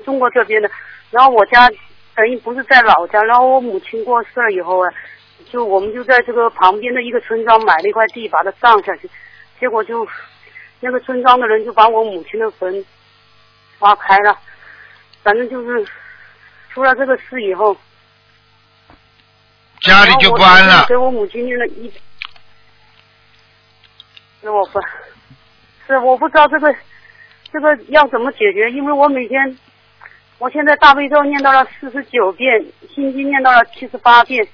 中国这边的，然后我家等于不是在老家，然后我母亲过世了以后啊，我们就在这个旁边的一个村庄买了一块地，把它葬下去，结果就那个村庄的人就把我母亲的坟挖开了，反正就是出了这个事以后， 家里就不安了。 给我母亲念了我不知道这个要怎么解决，因为我现在大悲咒念到了49遍，心经念到了78遍，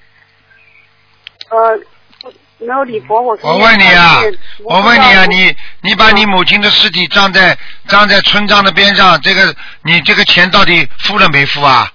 没有礼佛我问你啊，你把你母亲的尸体葬在村庄的边上，你这个钱到底付了没付啊？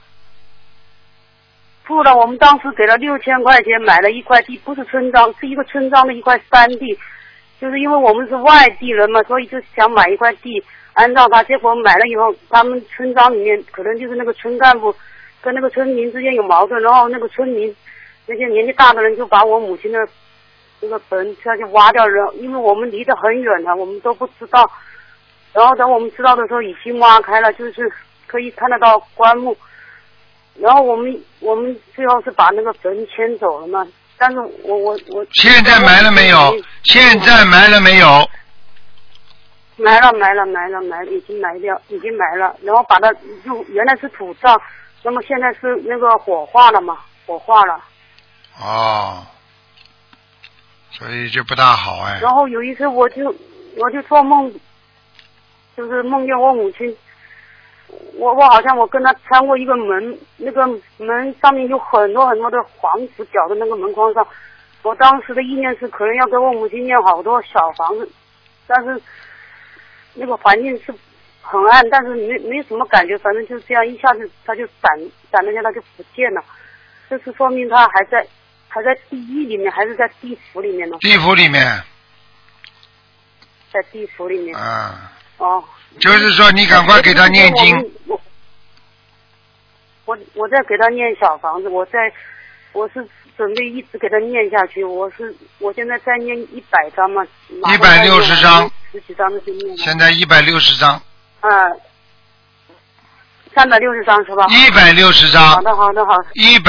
付了，我们当时给了6000块钱买了一块地，不是村庄，是一个村庄的一块山地，就是因为我们是外地人嘛，所以就想买一块地按照他，结果买了以后，他们村庄里面可能就是那个村干部跟那个村民之间有矛盾，然后那个村民那些年纪大的人就把我母亲的那个坟下去挖掉了，因为我们离得很远了，我们都不知道，然后等我们知道的时候已经挖开了，就是可以看得到棺木，然后我们最后是把那个坟迁走了嘛，但是我现在埋了没有？现在埋了没有？ 埋了，已经埋了，然后把它就原来是土葬，那么现在是那个火化了。 哦，所以就不大好哎。 然后有一次我就做梦，就是梦见我母亲，我好像我跟她穿过一个门，那个门上面有很多很多的黄纸裱在那个门框上，我当时的意念是可能要给我母亲念好多小房子，但是那个环境是很暗，但是没什么感觉，反正就这样一下子它就闪了一下，它就不见了，这是说明它还在地狱里面，还是在地府里面呢？ 地府里面。 在地府里面。 啊。 哦。 就是说你赶快给他念经。 我在给他念小房子，我是准备一直给他念下去，我现在在念100章嘛。 160章。 10几章的就念。 现在160章。 360章是吧？ 160章。 好的。100